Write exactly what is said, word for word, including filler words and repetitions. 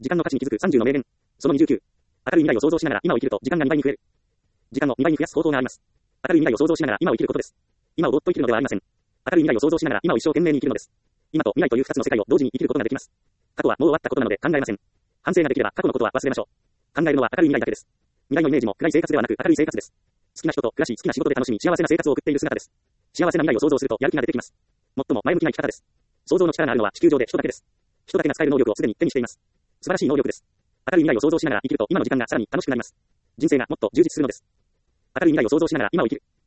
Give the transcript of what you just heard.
時間の価値に気づくさんじゅうの名言。そのにじゅうきゅう。明るい未来を想像しながら今を生きると時間がにばいに増える。時間をにばいに増やす方法があります。明るい未来を想像しながら今を生きることです。今をぼーっと生きるのではありません。明るい未来を想像しながら今を一生懸命に生きるのです。今と未来という二つの世界を同時に生きることができます。過去はもう終わったことなので考えません。反省ができれば過去のことは忘れましょう。考えるのは明るい未来だけです。未来のイメージも暗い生活ではなく明るい生活です。好きな人と暮らし、好きな仕事で楽しみ、幸せな生活を送っている姿です。幸せな未来を想像するとやる気が出てきます。最も前向きな生き方です。想像の力があるのは地球上で人だけです。人だけが使える能力をすでに手にしています。素晴らしい能力です。明るい未来を想像しながら生きると今の時間がさらに楽しくなります。人生がもっと充実するのです。明るい未来を想像しながら今を生きる。